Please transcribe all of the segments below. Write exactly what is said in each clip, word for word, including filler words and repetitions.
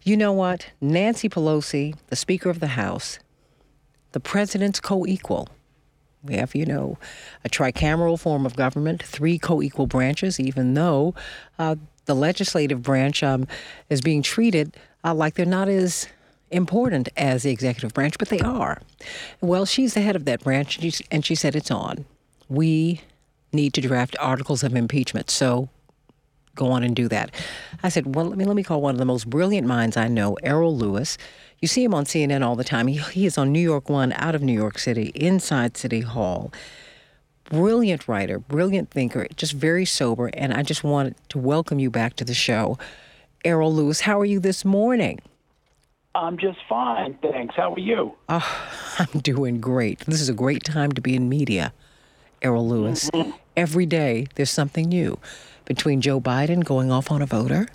You know what? Nancy Pelosi, the Speaker of the House, the president's co-equal. We have, you know, a tricameral form of government, three co-equal branches, even though uh, the legislative branch um, is being treated uh, like they're not as important as the executive branch, but they are. Well, she's the head of that branch, and she, and she said it's on. We need to draft articles of impeachment, so go on and do that. I said, well, let me, let me call one of the most brilliant minds I know, Errol Louis. You see him on C N N all the time. He, he is on New York One, out of New York City, inside City Hall. Brilliant writer, brilliant thinker, just very sober. And I just wanted to welcome you back to the show. Errol Louis, how are you this morning? I'm just fine, thanks. How are you? Oh, I'm doing great. This is a great time to be in media, Errol Louis. Mm-hmm. Every day there's something new. Between Joe Biden going off on a voter,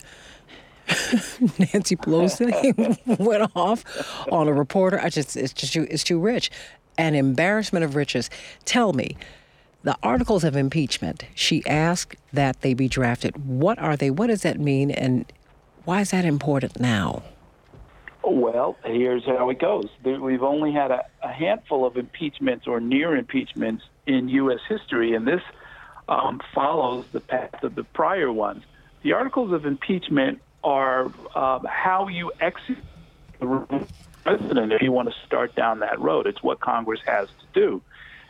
Nancy Pelosi went off on a reporter. I just, it's just, it's too rich. An embarrassment of riches. Tell me, the articles of impeachment, she asked that they be drafted. What are they? What does that mean? And why is that important now? Well, here's how it goes. We've only had a, a handful of impeachments or near impeachments in U S history, and this um, follows the path of the prior ones. The articles of impeachment are uh, how you execute the president if you want to start down that road. It's what Congress has to do.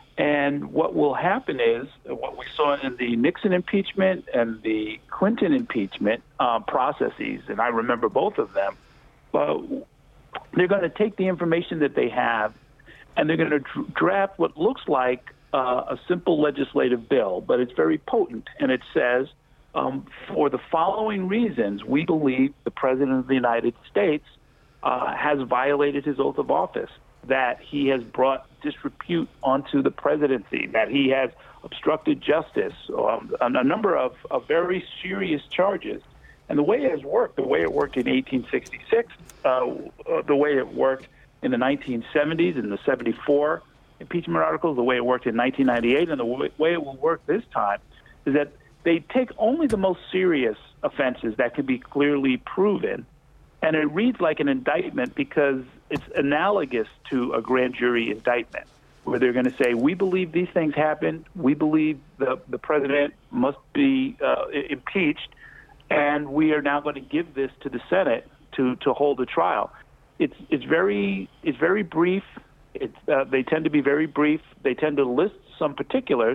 And what will happen is what we saw in the Nixon impeachment and the Clinton impeachment uh, processes, and I remember both of them, but they're going to take the information that they have and they're going to dr- draft what looks like uh, a simple legislative bill, but it's very potent. And it says, um, for the following reasons, we believe the President of the United States uh, has violated his oath of office, that he has brought disrepute onto the presidency, that he has obstructed justice, um, a number of, of very serious charges. And the way it has worked, the way it worked in eighteen sixty-six, uh, the way it worked in the nineteen seventies and the seventy-four impeachment articles, the way it worked in nineteen ninety-eight, and the way it will work this time, is that they take only the most serious offenses that can be clearly proven, and it reads like an indictment because it's analogous to a grand jury indictment, where they're going to say, we believe these things happened, we believe the, the president must be uh, impeached, and we are now going to give this to the Senate to, to hold a trial. It's it's very it's very brief. It's, uh, they tend to be very brief. They tend to list some particulars,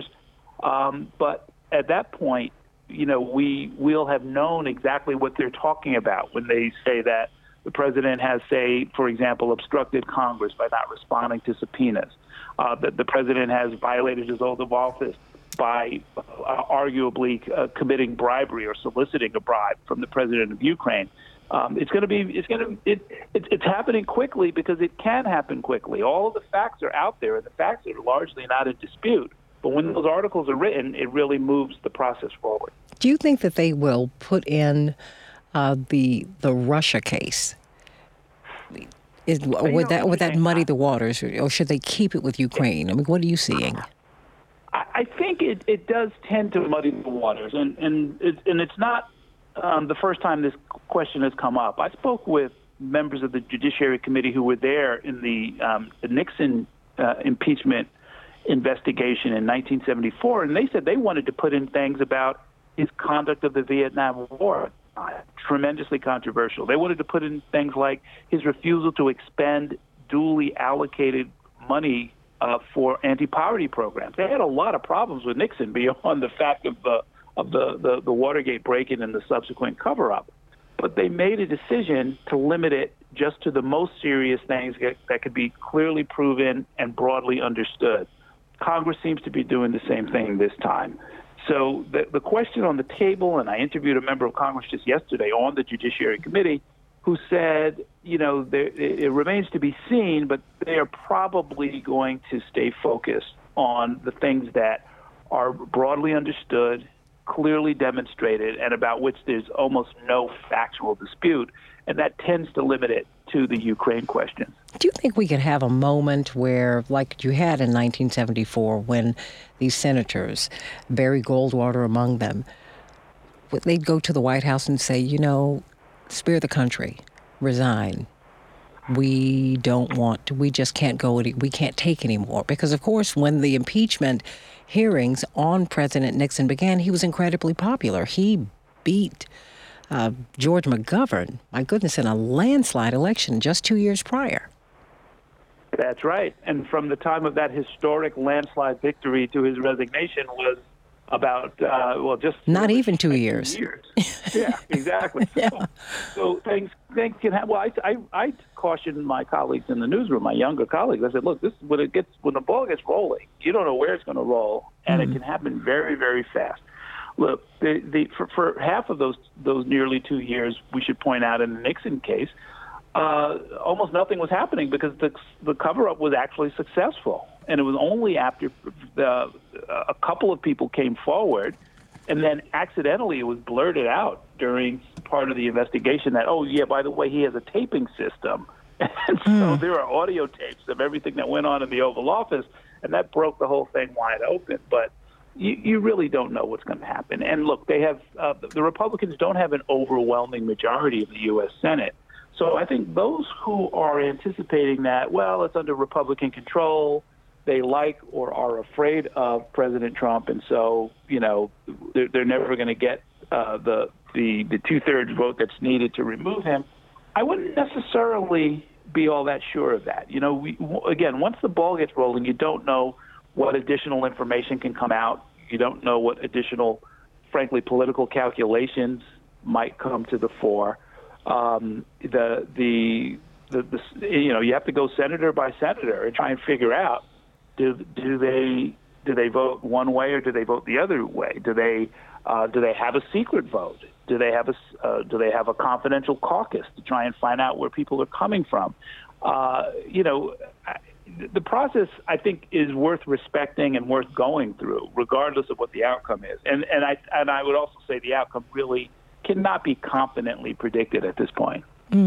um, but at that point, you know, we will have known exactly what they're talking about when they say that the president has, say, for example, obstructed Congress by not responding to subpoenas, uh, that the president has violated his oath of office by uh, arguably uh, committing bribery or soliciting a bribe from the president of Ukraine. Um, it's going to be, it's going to, it, it, it's happening quickly because it can happen quickly. All of the facts are out there, and the facts are largely not in dispute. But when those articles are written, it really moves the process forward. Do you think that they will put in uh, the the Russia case? Is, would that would that muddy the waters, or should they keep it with Ukraine? I mean, what are you seeing? I think it, it does tend to muddy the waters, and and it, and it's not um, the first time this question has come up. I spoke with members of the Judiciary Committee who were there in the, um, the Nixon uh, impeachment investigation in nineteen seventy-four, and they said they wanted to put in things about his conduct of the Vietnam War, uh, tremendously controversial. They wanted to put in things like his refusal to expend duly allocated money Uh, for anti-poverty programs. They had a lot of problems with Nixon beyond the fact of the of the, the, the Watergate break-in and the subsequent cover-up. But they made a decision to limit it just to the most serious things that, that could be clearly proven and broadly understood. Congress seems to be doing the same thing this time. So the, the question on the table, and I interviewed a member of Congress just yesterday on the Judiciary Committee, who said, you know, there, it remains to be seen, but they are probably going to stay focused on the things that are broadly understood, clearly demonstrated, and about which there's almost no factual dispute. And that tends to limit it to the Ukraine question. Do you think we could have a moment where, like you had in nineteen seventy-four, when these senators, Barry Goldwater among them, they'd go to the White House and say, you know, spare the country. resign. We don't want to, we just can't go, any, we can't take anymore. Because, of course, when the impeachment hearings on President Nixon began, he was incredibly popular. He beat uh, George McGovern, my goodness, in a landslide election just two years prior. That's right. And from the time of that historic landslide victory to his resignation was about, uh, well, just... Not even two years. Two years. Yeah, exactly. Yeah. So, so things things can happen. Well, I, I, I cautioned my colleagues in the newsroom, my younger colleagues. I said, look, this when it gets when the ball gets rolling, you don't know where it's going to roll, and mm-hmm. it can happen very, very fast. Look, the, the, for, for half of those those nearly two years, we should point out in the Nixon case, uh, almost nothing was happening because the the cover-up was actually successful. And it was only after the, a couple of people came forward, and then accidentally it was blurted out during part of the investigation that, oh, yeah, by the way, he has a taping system. And so mm. there are audio tapes of everything that went on in the Oval Office, and that broke the whole thing wide open. But you, you really don't know what's going to happen. And look, they have uh, the Republicans don't have an overwhelming majority of the U S Senate. So I think those who are anticipating that, well, it's under Republican control, they like or are afraid of President Trump, and so, you know, they're, they're never going to get uh, the, the, the two-thirds vote that's needed to remove him. I wouldn't necessarily be all that sure of that. You know, we, again, once the ball gets rolling, you don't know what additional information can come out. You don't know what additional, frankly, political calculations might come to the fore. Um, the, the, the, the, you know, you have to go senator by senator and try and figure out, Do do they do they vote one way or do they vote the other way? Do they uh, do they have a secret vote? Do they have a uh, do they have a confidential caucus to try and find out where people are coming from? Uh, you know, the process I think is worth respecting and worth going through, regardless of what the outcome is. And and I and I would also say the outcome really cannot be confidently predicted at this point.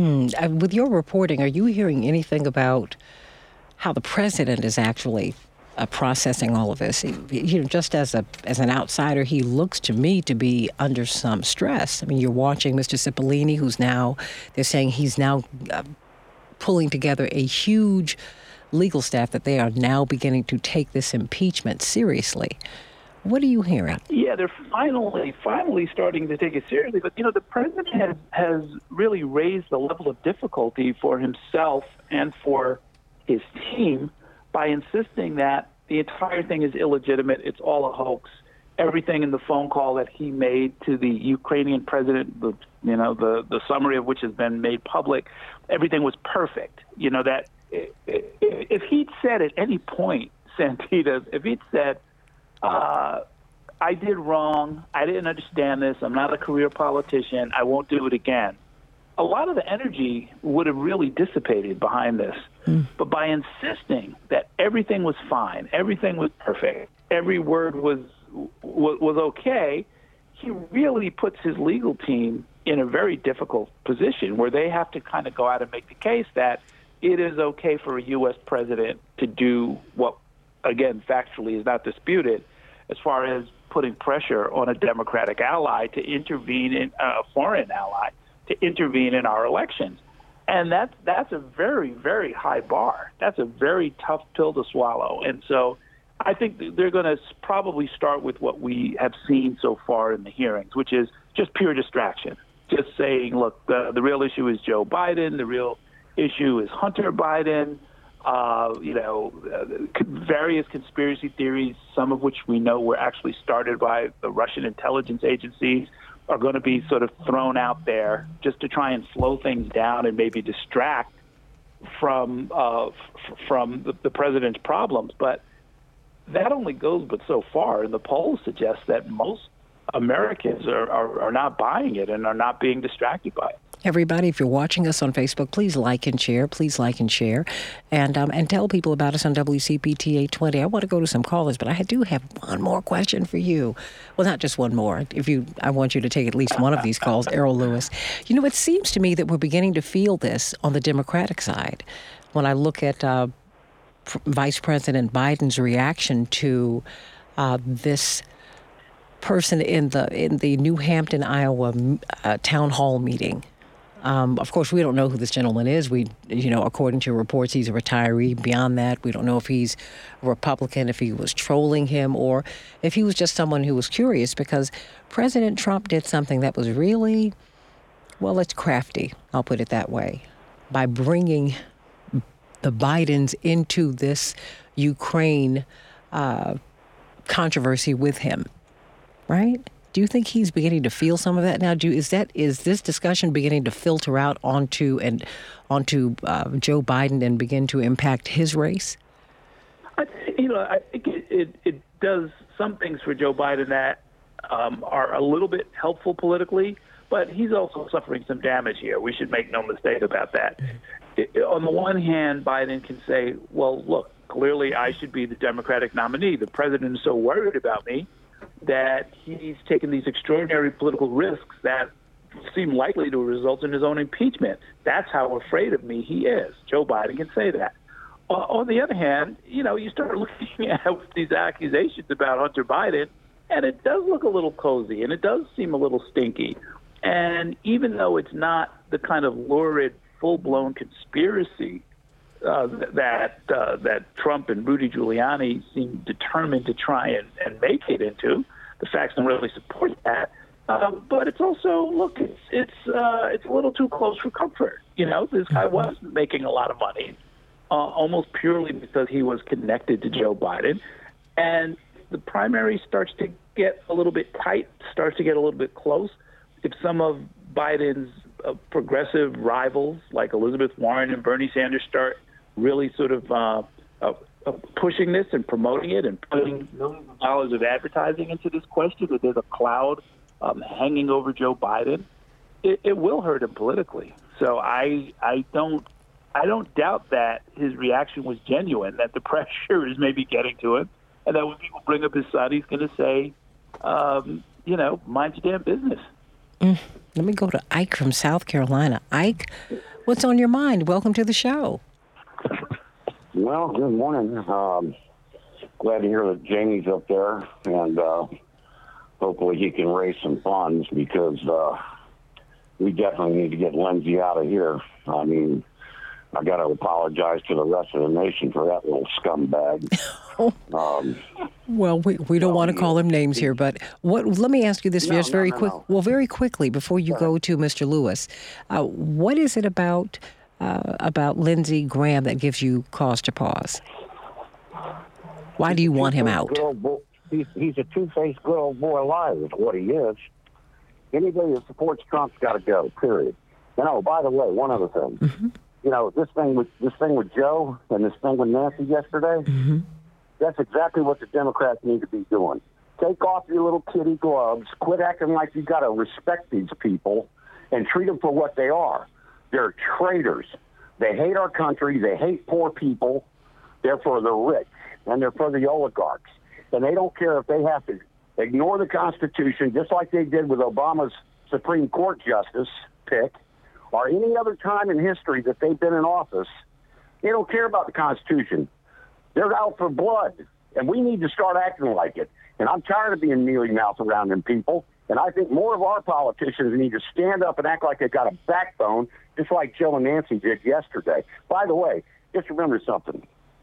Mm, with your reporting, are you hearing anything about how the president is actually uh, processing all of this? He, you know, just as a as an outsider, he looks to me to be under some stress. I mean, you're watching Mister Cipollini, who's now, they're saying he's now uh, pulling together a huge legal staff that they are now beginning to take this impeachment seriously. What are you hearing? Yeah, they're finally, finally starting to take it seriously. But, you know, the president has, has really raised the level of difficulty for himself and for his team by insisting that the entire thing is illegitimate. It's all a hoax. Everything in the phone call that he made to the Ukrainian president, the you know the the summary of which has been made public, everything was perfect. You know that if he'd said at any point, Santita, if he'd said, uh, "I did wrong. I didn't understand this. I'm not a career politician. I won't do it again," a lot of the energy would have really dissipated behind this. Mm. But by insisting that everything was fine, everything was perfect, every word was, was was okay, he really puts his legal team in a very difficult position where they have to kind of go out and make the case that it is okay for a U S president to do what, again, factually is not disputed, as far as putting pressure on a Democratic ally to intervene in a foreign ally to intervene in our elections. And that's, that's a very, very high bar. That's a very tough pill to swallow. And so I think they're going to probably start with what we have seen so far in the hearings, which is just pure distraction. Just saying, look, the, the real issue is Joe Biden. The real issue is Hunter Biden. Uh, you know, uh, various conspiracy theories, some of which we know were actually started by the Russian intelligence agencies, are going to be sort of thrown out there just to try and slow things down and maybe distract from uh, f- from the, the president's problems. But that only goes but so far, and the polls suggest that most Americans are, are, are not buying it and are not being distracted by it. Everybody, if you're watching us on Facebook, please like and share. Please like and share. And um, and tell people about us on W C P T eight twenty. I want to go to some callers, but I do have one more question for you. Well, not just one more. If you, I want you to take at least one of these calls. Errol Lewis. You know, it seems to me that we're beginning to feel this on the Democratic side. When I look at uh, P- Vice President Biden's reaction to uh, this person in the in the New Hampton, Iowa uh, town hall meeting, Um, of course, we don't know who this gentleman is. We, you know, according to reports, he's a retiree. Beyond that, we don't know if he's a Republican, if he was trolling him, or if he was just someone who was curious, because President Trump did something that was really, well, it's crafty. I'll put it that way, by bringing the Bidens into this Ukraine uh, controversy with him, right? Do you think he's beginning to feel some of that now? Do is that is this discussion beginning to filter out onto and onto uh, Joe Biden and begin to impact his race? I, you know, I think it, it, it does some things for Joe Biden that um, are a little bit helpful politically, but he's also suffering some damage here. We should make no mistake about that. It, on the one hand, Biden can say, well, look, clearly I should be the Democratic nominee. The president is so worried about me that he's taken these extraordinary political risks that seem likely to result in his own impeachment. That's how afraid of me he is. Joe Biden can say that. Uh, on the other hand, you know, you start looking at these accusations about Hunter Biden, and it does look a little cozy, and it does seem a little stinky. And even though it's not the kind of lurid, full-blown conspiracy uh, that uh, that Trump and Rudy Giuliani seem determined to try and, and make it into, the facts don't really support that. Um, but it's also, look, it's it's uh, it's a little too close for comfort. You know, this guy was making a lot of money, uh, almost purely because he was connected to Joe Biden, and the primary starts to get a little bit tight, starts to get a little bit close. If some of Biden's uh, progressive rivals, like Elizabeth Warren and Bernie Sanders, start really sort of uh, uh, uh, pushing this and promoting it and putting millions of dollars of advertising into this question, that there's a cloud um, hanging over Joe Biden, it, it will hurt him politically. So I, I don't, I don't doubt that his reaction was genuine, that the pressure is maybe getting to him, and that when people bring up his son, he's going to say, um, you know, mind your damn business. Mm. Let me go to Ike from South Carolina. Ike, what's on your mind? Welcome to the show. Well, good morning. Um, glad to hear that Jamie's up there, and uh, hopefully he can raise some funds, because uh, we definitely need to get Lindsey out of here. I mean, I got to apologize to the rest of the nation for that little scumbag. um, well, we we don't well, want to call him names here, but what? Let me ask you this no, just no, very no, quick. No. Well, very quickly before you go to Mister Lewis, uh, what is it about uh, about Lindsey Graham that gives you cause to pause? Why do you want him out? Boy, he's, he's a two-faced good old boy alive, is what he is. Anybody that supports Trump's got to go. Period. And oh, by the way, one other thing. Mm-hmm. You know, this thing with this thing with Joe and this thing with Nancy yesterday. Mm-hmm. That's exactly what the Democrats need to be doing. Take off your little kitty gloves. Quit acting like you got to respect these people, and treat them for what they are. They're traitors. They hate our country. They hate poor people. They're for the rich, and they're for the oligarchs. And they don't care if they have to ignore the Constitution, just like they did with Obama's Supreme Court justice pick, or any other time in history that they've been in office. They don't care about the Constitution. They're out for blood, and we need to start acting like it. And I'm tired of being mealy-mouthed around them people, and I think more of our politicians need to stand up and act like they've got a backbone, just like Joe and Nancy did yesterday. By the way, just remember something.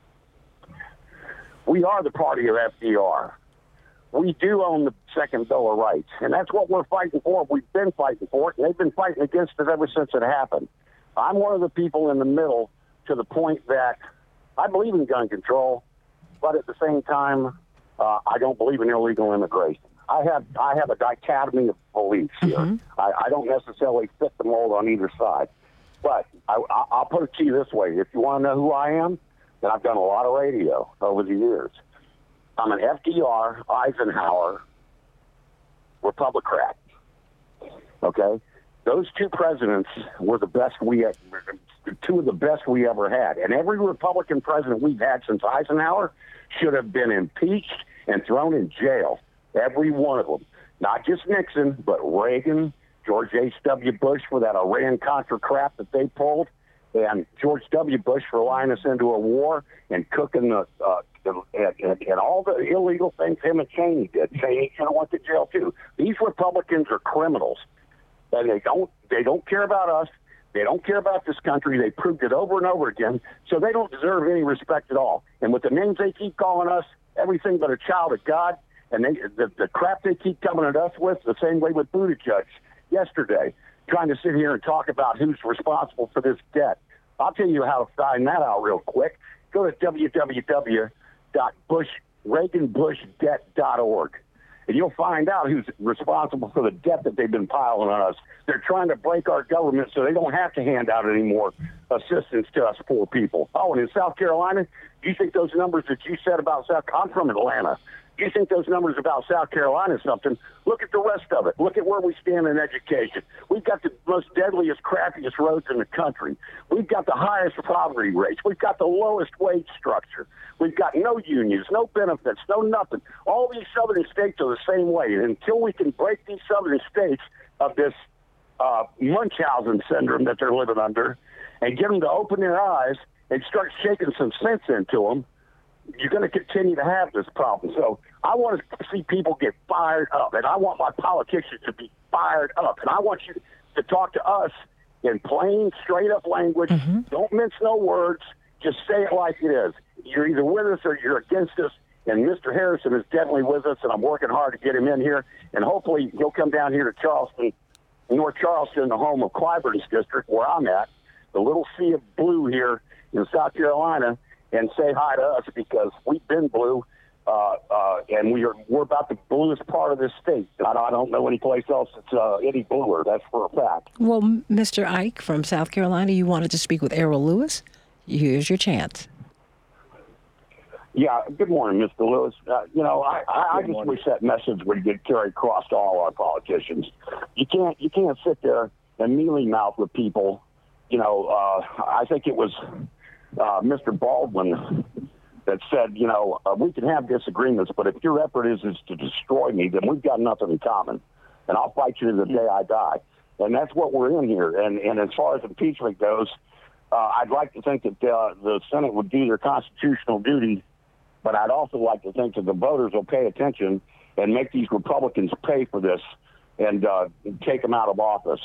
We are the party of F D R. We do own the Second Bill of Rights, and that's what we're fighting for. We've been fighting for it, and they've been fighting against it ever since it happened. I'm one of the people in the middle, to the point that I believe in gun control, but at the same time, uh, I don't believe in illegal immigration. I have I have a dichotomy of beliefs here. Mm-hmm. I, I don't necessarily fit the mold on either side. But I, I, I'll put it to you this way. If you want to know who I am, then I've done a lot of radio over the years. I'm an F D R, Eisenhower, Republican. Okay? Those two presidents were the best we had, two of the best we ever had. And every Republican president we've had since Eisenhower should have been impeached and thrown in jail. Every one of them. Not just Nixon, but Reagan, George H W. Bush for that Iran-Contra crap that they pulled, and George W. Bush for lying us into a war and cooking the, uh, the and, and all the illegal things him and Cheney did. Cheney should have went to jail too. These Republicans are criminals, and they don't they don't care about us. They don't care about this country. They proved it over and over again, so they don't deserve any respect at all. And with the names they keep calling us, everything but a child of God, and they, the, the crap they keep coming at us with, the same way with Buttigieg yesterday, trying to sit here and talk about who's responsible for this debt. I'll tell you how to find that out real quick. Go to w w w dot bush reagan bush debt dot org. And you'll find out who's responsible for the debt that they've been piling on us. They're trying to break our government so they don't have to hand out any more assistance to us poor people. Oh, and in South Carolina, do you think those numbers that you said about South I'm from Atlanta. You think those numbers about South Carolina is something? Look at the rest of it. Look at where we stand in education. We've got the most deadliest, crappiest roads in the country. We've got the highest poverty rates. We've got the lowest wage structure. We've got no unions, no benefits, no nothing. All these southern states are the same way. And until we can break these southern states of this uh, Munchausen syndrome that they're living under and get them to open their eyes and start shaking some sense into them, you're going to continue to have this problem. So I want to see people get fired up, and I want my politicians to be fired up, and I want you to talk to us in plain, straight-up language. Mm-hmm. Don't mince no words. Just say it like it is. You're either with us or you're against us, and Mister Harrison is definitely with us, and I'm working hard to get him in here, and hopefully he'll come down here to Charleston, North Charleston, the home of Clyburn's district, where I'm at, the little sea of blue here in South Carolina, and say hi to us because we've been blue, uh, uh, and we are, we're about the bluest part of this state. I, I don't know any place else that's uh, any bluer, that's for a fact. Well, Mister Ike from South Carolina, you wanted to speak with Errol Louis? Here's your chance. Yeah, good morning, Mister Lewis. Uh, you know, I, I, I just wish that message would get carried across to all our politicians. You can't, you can't sit there and mealy-mouth with people. You know, uh, I think it was uh, Mister Baldwin that said, you know, uh, we can have disagreements, but if your effort is, is to destroy me, then we've got nothing in common, and I'll fight you to the day I die. And that's what we're in here. And, and as far as impeachment goes, uh, I'd like to think that uh, the Senate would do their constitutional duty, but I'd also like to think that the voters will pay attention and make these Republicans pay for this and uh, take them out of office.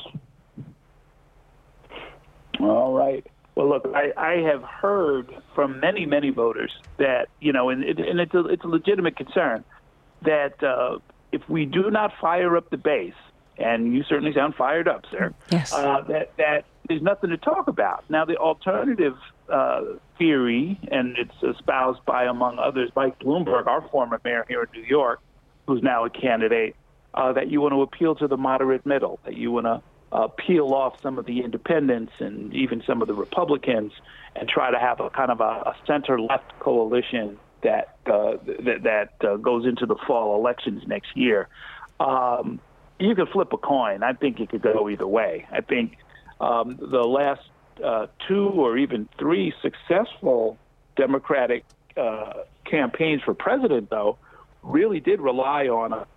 All right. Well, look, I, I have heard from many, many voters that, you know, and, it, and it's, a, it's a legitimate concern that uh, if we do not fire up the base, and you certainly sound fired up, sir, yes. uh, that, that there's nothing to talk about. Now, the alternative uh, theory, and it's espoused by, among others, Mike Bloomberg, our former mayor here in New York, who's now a candidate, uh, that you want to appeal to the moderate middle, that you want to Uh, peel off some of the independents and even some of the Republicans and try to have a kind of a, a center-left coalition that uh, that, that uh, goes into the fall elections next year. Um, you could flip a coin. I think it could go either way. I think um, the last uh, two or even three successful Democratic uh, campaigns for president, though, really did rely on a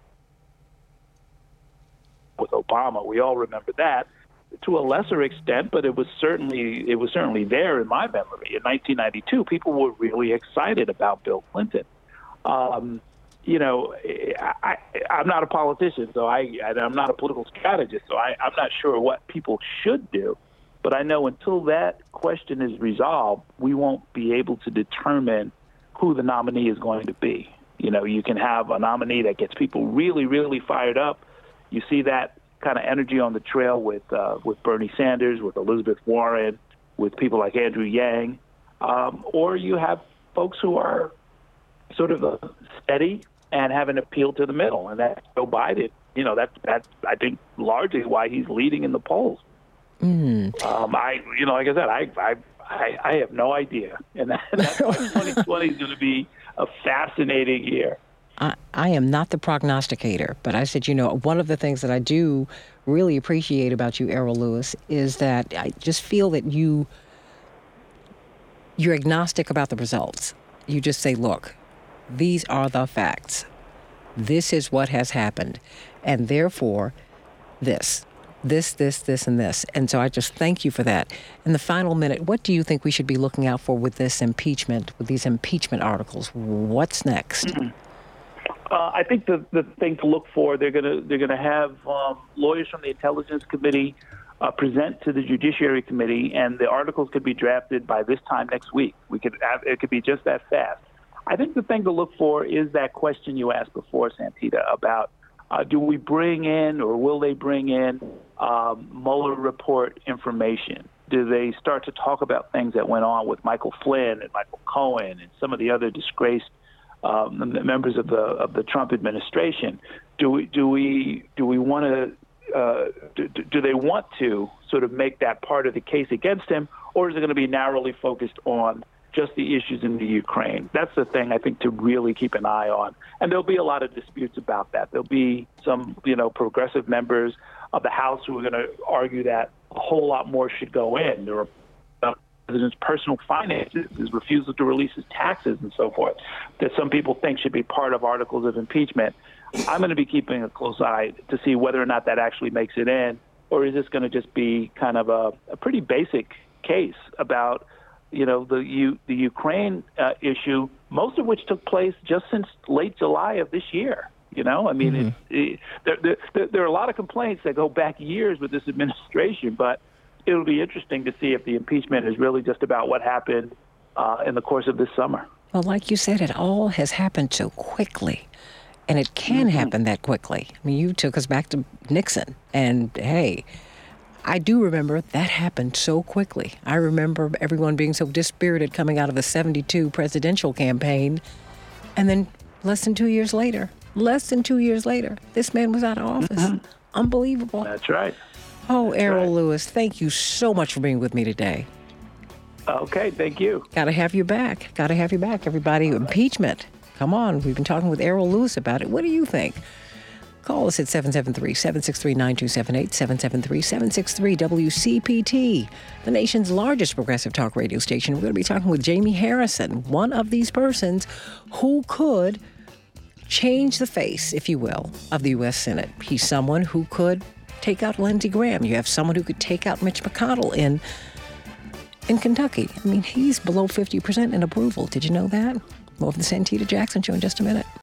with Obama. We all remember that to a lesser extent, but it was certainly it was certainly there in my memory. In nineteen ninety-two, people were really excited about Bill Clinton. Um, you know, I, I'm not a politician, so I, I'm not a political strategist, so I, I'm not sure what people should do. But I know until that question is resolved, we won't be able to determine who the nominee is going to be. You know, you can have a nominee that gets people really, really fired up. You see that kind of energy on the trail with uh, with Bernie Sanders, with Elizabeth Warren, with people like Andrew Yang, um, or you have folks who are sort of uh, steady and have an appeal to the middle, and that's Joe Biden. You know, that's that's I think largely why he's leading in the polls. Mm. Um, I, you know, like I said, I I I, I have no idea, and, that, and that's why twenty twenty is going to be a fascinating year. I, I am not the prognosticator, but I said, you know, one of the things that I do really appreciate about you, Errol Louis, is that I just feel that you, you're agnostic about the results. You just say, look, these are the facts. This is what has happened. And therefore, this, this, this, this, and this. And so I just thank you for that. In the final minute, what do you think we should be looking out for with this impeachment, with these impeachment articles? What's next? Mm-hmm. Uh, I think the, the thing to look for, they're going to they're going to have um, lawyers from the Intelligence Committee uh, present to the Judiciary Committee, and the articles could be drafted by this time next week. We could have, it could be just that fast. I think the thing to look for is that question you asked before, Santita, about uh, do we bring in or will they bring in um, Mueller report information? Do they start to talk about things that went on with Michael Flynn and Michael Cohen and some of the other disgraced um, members of the of the Trump administration? Do we do we do we want to uh, do, do they want to sort of make that part of the case against him, or is it going to be narrowly focused on just the issues in the Ukraine? That's the thing I think to really keep an eye on. And there'll be a lot of disputes about that. There'll be some, you know, progressive members of the House who are going to argue that a whole lot more should go in. There are uh, president's personal finances, his refusal to release his taxes and so forth, that some people think should be part of articles of impeachment. I'm going to be keeping a close eye to see whether or not that actually makes it in, or is this going to just be kind of a, a pretty basic case about, you know, the U, the Ukraine uh, issue, most of which took place just since late July of this year. You know, I mean, mm-hmm. it, it, there, there, there are a lot of complaints that go back years with this administration, but it'll be interesting to see if the impeachment is really just about what happened uh, in the course of this summer. Well, like you said, it all has happened so quickly, and it can mm-hmm. happen that quickly. I mean, you took us back to Nixon, and hey, I do remember that happened so quickly. I remember everyone being so dispirited coming out of the seventy-two presidential campaign, and then less than two years later, less than two years later, this man was out of office. Mm-hmm. Unbelievable. That's right. Oh, That's Errol right. Louis, thank you so much for being with me today. Okay, thank you. Got to have you back. Got to have you back, everybody. All Impeachment. Right. Come on. We've been talking with Errol Louis about it. What do you think? Call us at seven seven three, seven six three, nine two seven eight, seven seven three, seven six three, W C P T, the nation's largest progressive talk radio station. We're going to be talking with Jamie Harrison, one of these persons who could change the face, if you will, of the U S Senate. He's someone who could take out Lindsey Graham. You have someone who could take out Mitch McConnell in in Kentucky. I mean, he's below fifty percent in approval. Did you know that? More of the Santita Jackson Show in just a minute.